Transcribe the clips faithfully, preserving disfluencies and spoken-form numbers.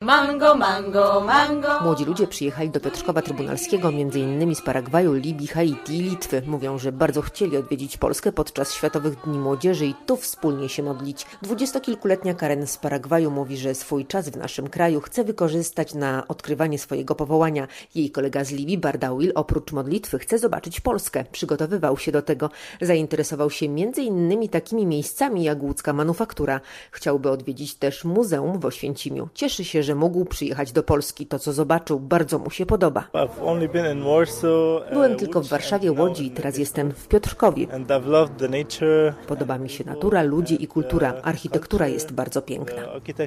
mango, mango, mango. Młodzi ludzie przyjechali do Piotrkowa Trybunalskiego między innymi z Paragwaju, Libii, Haiti i Litwy. Mówią, że bardzo chcieli odwiedzić Polskę podczas Światowych Dni Młodzieży i tu wspólnie się modlić. Dwudziestokilkuletnia Karen z Paragwaju mówi, że swój czas w naszym kraju chce wykorzystać na odkrywanie swojego powołania. Jej kolega z Libii, Bardawil, oprócz modlitwy chce zobaczyć Polskę. Przygotowywał się do tego. Zainteresował się między innymi takimi miejscami jak łódzka manufaktura. Chciałby odwiedzić też muzeum w Oświęcimiu. Cieszy się, że mógł przyjechać do Polski. To, co zobaczył, bardzo mu się podoba. Byłem tylko w Warszawie, Łodzi i teraz jestem w Piotrkowie. Podoba mi się natura, ludzie i kultura. Architektura jest bardzo piękna.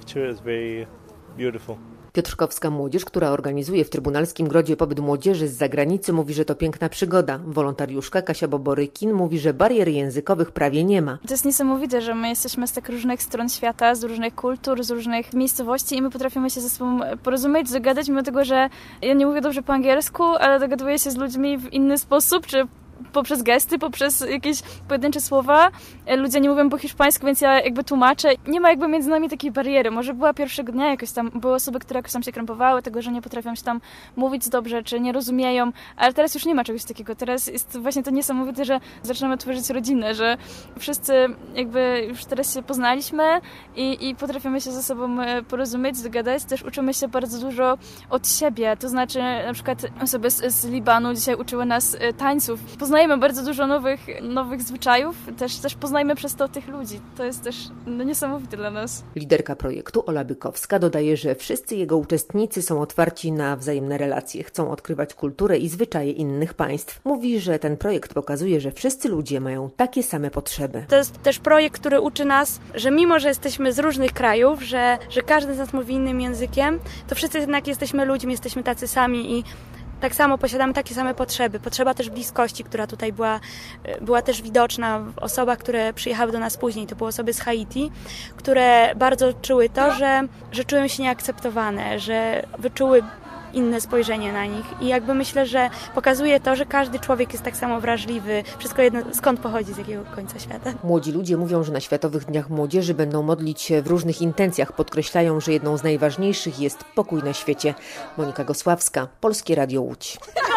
Piotrkowska młodzież, która organizuje w Trybunalskim Grodzie pobyt młodzieży z zagranicy, mówi, że to piękna przygoda. Wolontariuszka Kasia Boborykin mówi, że barier językowych prawie nie ma. To jest niesamowite, że my jesteśmy z tak różnych stron świata, z różnych kultur, z różnych miejscowości i my potrafimy się ze sobą porozumieć, zagadać, mimo tego, że ja nie mówię dobrze po angielsku, ale dogaduję się z ludźmi w inny sposób, czy poprzez gesty, poprzez jakieś pojedyncze słowa. Ludzie nie mówią po hiszpańsku, więc ja jakby tłumaczę. Nie ma jakby między nami takiej bariery. Może była pierwszego dnia jakoś tam, były osoby, które jakoś tam się krępowały, tego, że nie potrafią się tam mówić dobrze, czy nie rozumieją, ale teraz już nie ma czegoś takiego. Teraz jest właśnie to niesamowite, że zaczynamy tworzyć rodzinę, że wszyscy jakby już teraz się poznaliśmy i, i potrafimy się ze sobą porozumieć, dogadać. Też uczymy się bardzo dużo od siebie. To znaczy na przykład osoby z, z Libanu dzisiaj uczyły nas tańców. Poznajemy bardzo dużo nowych, nowych zwyczajów, też, też poznajemy przez to tych ludzi. To jest też no, niesamowite dla nas. Liderka projektu Ola Bykowska dodaje, że wszyscy jego uczestnicy są otwarci na wzajemne relacje, chcą odkrywać kulturę i zwyczaje innych państw. Mówi, że ten projekt pokazuje, że wszyscy ludzie mają takie same potrzeby. To jest też projekt, który uczy nas, że mimo, że jesteśmy z różnych krajów, że, że każdy z nas mówi innym językiem, to wszyscy jednak jesteśmy ludźmi, jesteśmy tacy sami i tak samo posiadamy takie same potrzeby. Potrzeba też bliskości, która tutaj była, była też widoczna w osobach, które przyjechały do nas później. To były osoby z Haiti, które bardzo czuły to, że, że czują się nieakceptowane, że wyczuły inne spojrzenie na nich. I jakby myślę, że pokazuje to, że każdy człowiek jest tak samo wrażliwy, wszystko jedno, skąd pochodzi, z jakiego końca świata. Młodzi ludzie mówią, że na Światowych Dniach Młodzieży będą modlić się w różnych intencjach. Podkreślają, że jedną z najważniejszych jest pokój na świecie. Monika Gosławska, Polskie Radio Łódź.